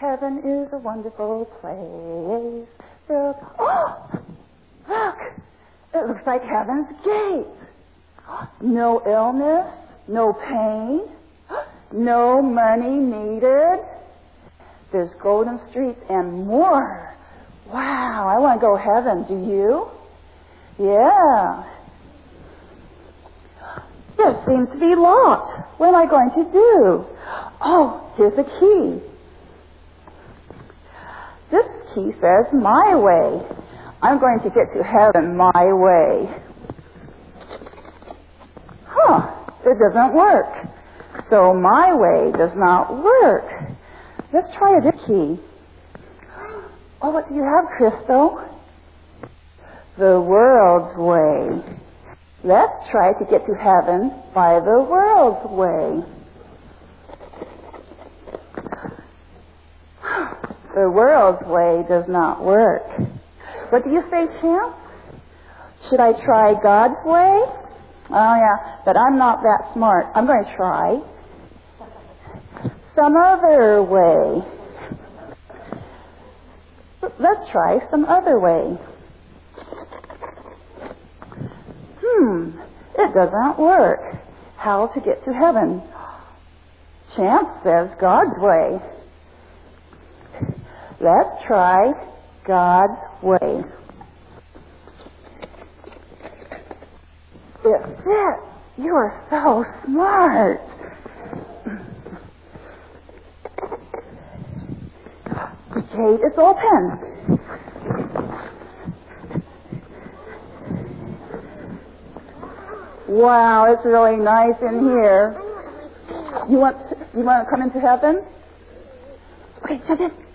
Heaven is a wonderful place. Oh, look! It looks like heaven's gate. No illness, no pain, no money needed. There's golden streets and more. Wow, I want to go to heaven. Do you? Yeah. This seems to be locked. What am I going to do? Oh, here's a key. This key says my way. I'm going to get to heaven my way. It doesn't work. So my way does not work. Let's try a different key. Oh, what do you have, Crystal? The world's way. Let's try to get to heaven by the world's way. The world's way does not work. What do you say, Champ? Should I try God's way? Oh, yeah, but I'm not that smart. I'm going to try some other way. Let's try some other way. It doesn't work. How to get to heaven? Champ says God's way. Let's try God's way. It fits. You are so smart. The gate is open. Wow, it's really nice in here. You want to come into heaven? Okay, jump in.